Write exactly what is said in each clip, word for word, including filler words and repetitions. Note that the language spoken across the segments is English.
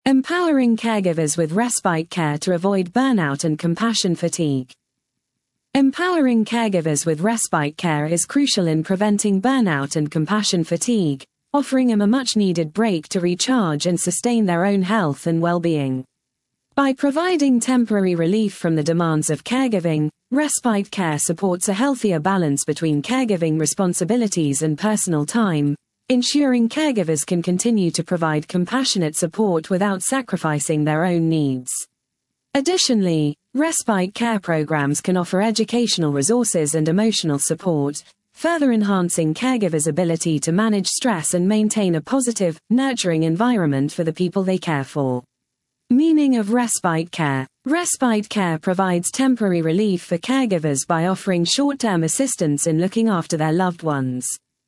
Empowering caregivers with respite care to avoid burnout and compassion fatigue. Empowering caregivers with respite care is crucial in preventing burnout and compassion fatigue, offering them a much-needed break to recharge and sustain their own health and well-being. By providing temporary relief from the demands of caregiving, respite care supports a healthier balance between caregiving responsibilities and personal time, ensuring caregivers can continue to provide compassionate support without sacrificing their own needs. Additionally, respite care programs can offer educational resources and emotional support, further enhancing caregivers' ability to manage stress and maintain a positive, nurturing environment for the people they care for. Meaning of respite care. Respite care provides temporary relief for caregivers by offering short-term assistance in looking after their loved ones.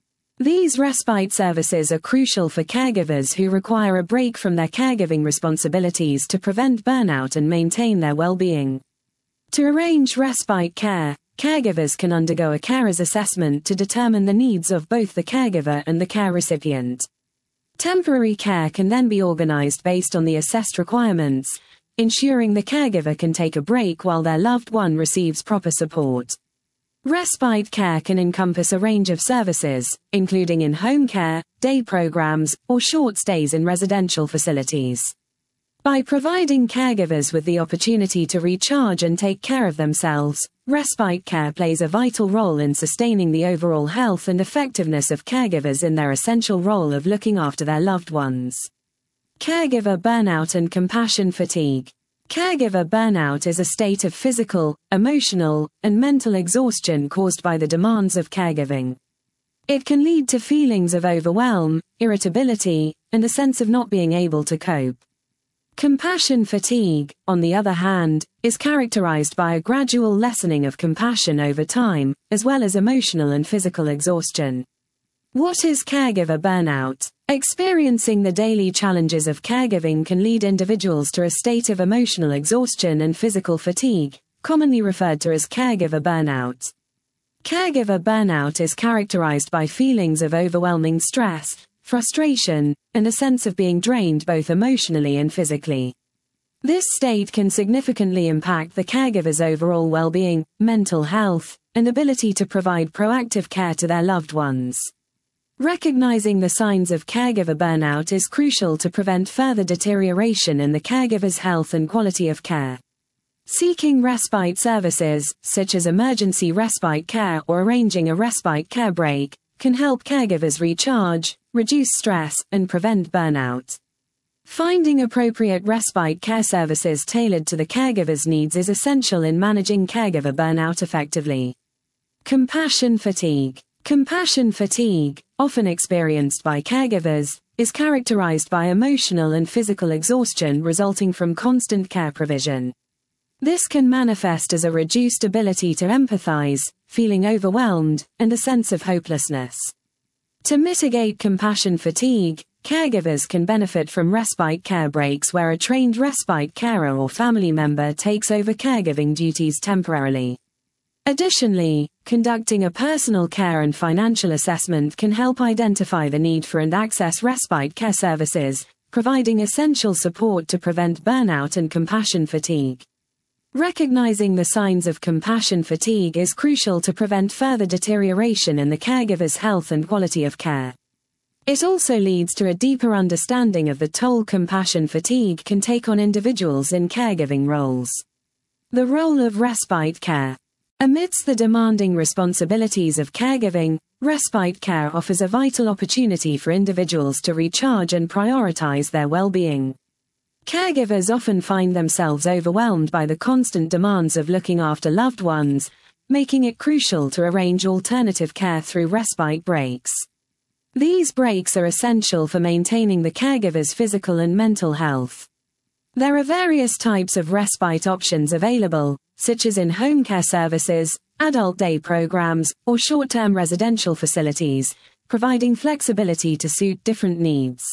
These respite services are crucial for caregivers who require a break from their caregiving responsibilities to prevent burnout and maintain their well-being. To arrange respite care, caregivers can undergo a carer's assessment to determine the needs of both the caregiver and the care recipient. Temporary care can then be organized based on the assessed requirements, ensuring the caregiver can take a break while their loved one receives proper support. Respite care can encompass a range of services, including in-home care, day programs, or short stays in residential facilities. By providing caregivers with the opportunity to recharge and take care of themselves, respite care plays a vital role in sustaining the overall health and effectiveness of caregivers in their essential role of looking after their loved ones. Caregiver burnout and compassion fatigue. Caregiver burnout is a state of physical, emotional, and mental exhaustion caused by the demands of caregiving. It can lead to feelings of overwhelm, irritability, and a sense of not being able to cope. Compassion fatigue, on the other hand, is characterized by a gradual lessening of compassion over time, as well as emotional and physical exhaustion. What is caregiver burnout? Experiencing the daily challenges of caregiving can lead individuals to a state of emotional exhaustion and physical fatigue, commonly referred to as caregiver burnout. Caregiver burnout is characterized by feelings of overwhelming stress, frustration, and a sense of being drained both emotionally and physically. This state can significantly impact the caregiver's overall well-being, mental health, and ability to provide proactive care to their loved ones. Recognizing the signs of caregiver burnout is crucial to prevent further deterioration in the caregiver's health and quality of care. Seeking respite services, such as emergency respite care or arranging a respite care break, can help caregivers recharge, reduce stress, and prevent burnout. Finding appropriate respite care services tailored to the caregiver's needs is essential in managing caregiver burnout effectively. Compassion fatigue. Compassion fatigue, often experienced by caregivers, is characterized by emotional and physical exhaustion resulting from constant care provision. This can manifest as a reduced ability to empathize, feeling overwhelmed, and a sense of hopelessness. To mitigate compassion fatigue, caregivers can benefit from respite care breaks where a trained respite carer or family member takes over caregiving duties temporarily. Additionally, conducting a personal care and financial assessment can help identify the need for and access respite care services, providing essential support to prevent burnout and compassion fatigue. Recognizing the signs of compassion fatigue is crucial to prevent further deterioration in the caregiver's health and quality of care. It also leads to a deeper understanding of the toll compassion fatigue can take on individuals in caregiving roles. The role of respite care. Amidst the demanding responsibilities of caregiving, respite care offers a vital opportunity for individuals to recharge and prioritize their well-being. Caregivers often find themselves overwhelmed by the constant demands of looking after loved ones, making it crucial to arrange alternative care through respite breaks. These breaks are essential for maintaining the caregiver's physical and mental health. There are various types of respite options available, such as in-home care services, adult day programs, or short-term residential facilities, providing flexibility to suit different needs.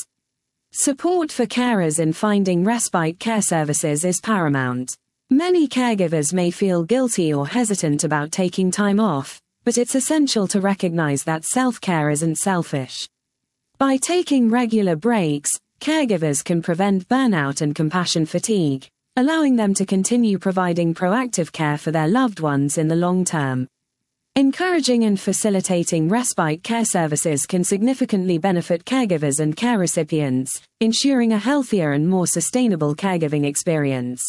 Support for carers in finding respite care services is paramount. Many caregivers may feel guilty or hesitant about taking time off, but it's essential to recognize that self-care isn't selfish. By taking regular breaks, caregivers can prevent burnout and compassion fatigue, allowing them to continue providing proactive care for their loved ones in the long term. Encouraging and facilitating respite care services can significantly benefit caregivers and care recipients, ensuring a healthier and more sustainable caregiving experience.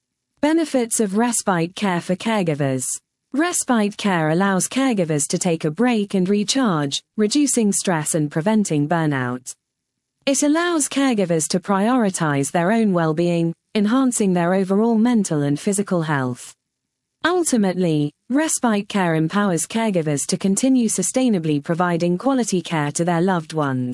Benefits of respite care for caregivers. Respite care allows caregivers to take a break and recharge, reducing stress and preventing burnout. It allows caregivers to prioritize their own well-being, enhancing their overall mental and physical health. Ultimately, respite care empowers caregivers to continue sustainably providing quality care to their loved ones.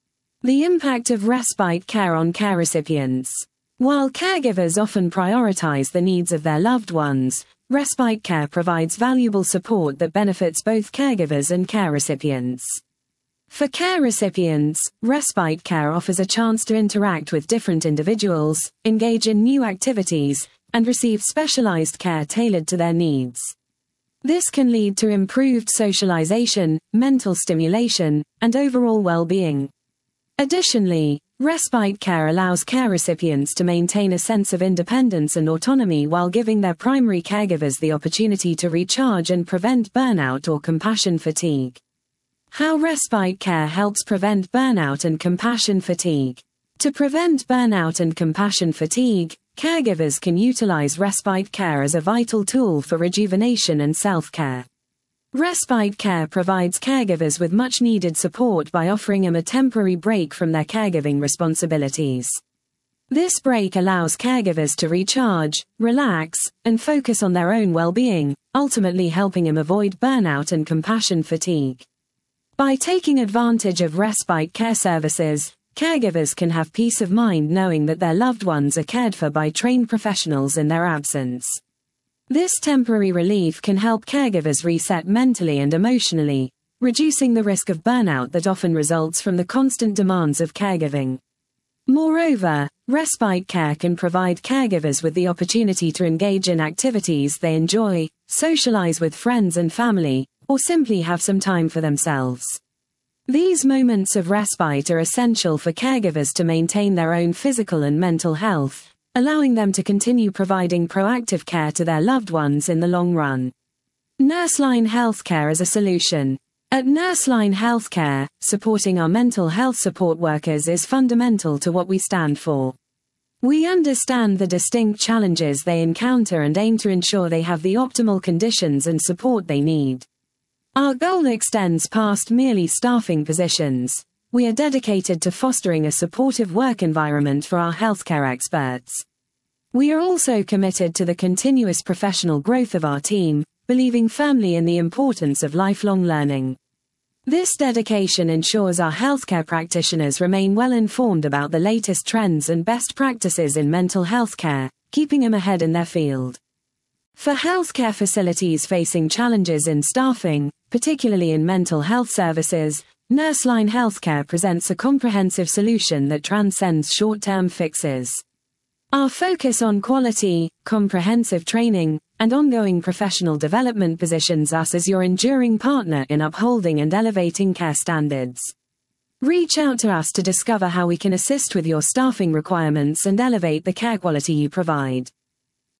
The impact of respite care on care recipients. While caregivers often prioritize the needs of their loved ones, respite care provides valuable support that benefits both caregivers and care recipients. For care recipients, respite care offers a chance to interact with different individuals, engage in new activities, and receive specialized care tailored to their needs. This can lead to improved socialization, mental stimulation, and overall well-being. Additionally, respite care allows care recipients to maintain a sense of independence and autonomy while giving their primary caregivers the opportunity to recharge and prevent burnout or compassion fatigue. How respite care helps prevent burnout and compassion fatigue. To prevent burnout and compassion fatigue, caregivers can utilize respite care as a vital tool for rejuvenation and self-care. Respite care provides caregivers with much-needed support by offering them a temporary break from their caregiving responsibilities. This break allows caregivers to recharge, relax, and focus on their own well-being, ultimately helping them avoid burnout and compassion fatigue. By taking advantage of respite care services, caregivers can have peace of mind knowing that their loved ones are cared for by trained professionals in their absence. This temporary relief can help caregivers reset mentally and emotionally, reducing the risk of burnout that often results from the constant demands of caregiving. Moreover, respite care can provide caregivers with the opportunity to engage in activities they enjoy, socialize with friends and family, or simply have some time for themselves. These moments of respite are essential for caregivers to maintain their own physical and mental health, allowing them to continue providing proactive care to their loved ones in the long run. Nurseline Healthcare as a solution. At Nurseline Healthcare, supporting our mental health support workers is fundamental to what we stand for. We understand the distinct challenges they encounter and aim to ensure they have the optimal conditions and support they need. Our goal extends past merely staffing positions. We are dedicated to fostering a supportive work environment for our healthcare experts. We are also committed to the continuous professional growth of our team, believing firmly in the importance of lifelong learning. This dedication ensures our healthcare practitioners remain well informed about the latest trends and best practices in mental health care, keeping them ahead in their field. For healthcare facilities facing challenges in staffing, particularly in mental health services, Nurseline Healthcare presents a comprehensive solution that transcends short-term fixes. Our focus on quality, comprehensive training, and ongoing professional development positions us as your enduring partner in upholding and elevating care standards. Reach out to us to discover how we can assist with your staffing requirements and elevate the care quality you provide.